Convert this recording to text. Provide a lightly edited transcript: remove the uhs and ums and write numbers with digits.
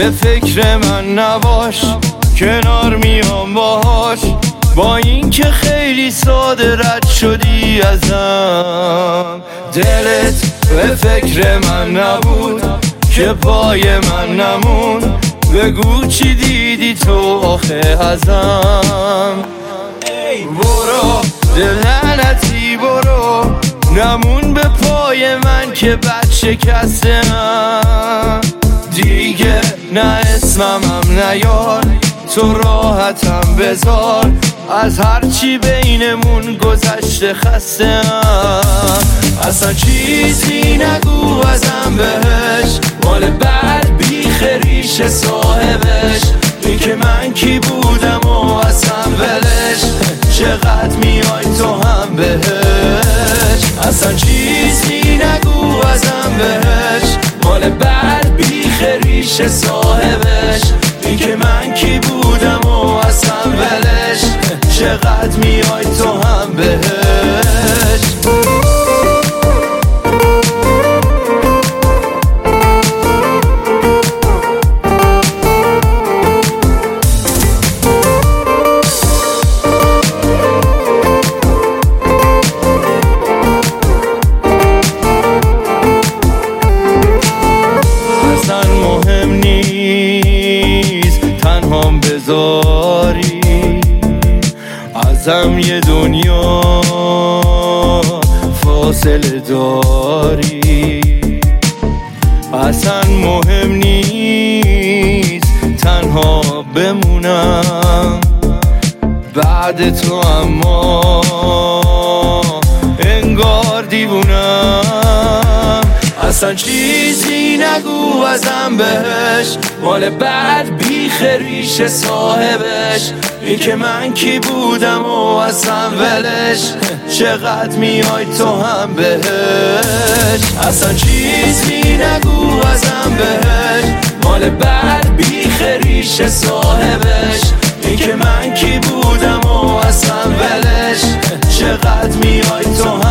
به فکر من نباش، کنار میام باهاش، با این که خیلی ساده رد شدی ازم. دلت به فکر من نبود که پای من نمون، بگو چی دیدی تو آخه ازم. برو دلنتی برو، نمون به پای من که بد شکستم. دیگه نه اسمم نیار، تو راحتم بذار، از هرچی بینمون گذشته خستم. اصلا چیزی نگو ازم بهش، مال بعد بیخ ریش صاحبش. این که من کی بودم و اصلا ولش، چقدر میای تو هم بهش. اصلا چیزی نگو ازم بهش، مال بعد بیخ ریش صاحبش. این که من کی بودم و اصلا ولش، چقدر میای تو هم بهش. اصلا مهم نیست تنهام بذاری، ازم یه دنیا فاصله داری. اصلا مهم نیست تنها بمونم بعد تو، اما انگار دیوونم. اصلا چیزی نگو ازم بهش، مال بعد بیخ ریش صاحبش. این که من کی بودم و اصلا ولش، چقدر میای تو هم بهش. اصلا چیزی نگو ازم بهش، مال بعد بیخ ریش صاحبش. این که من کی بودم و اصلا ولش، چقدر میای تو هم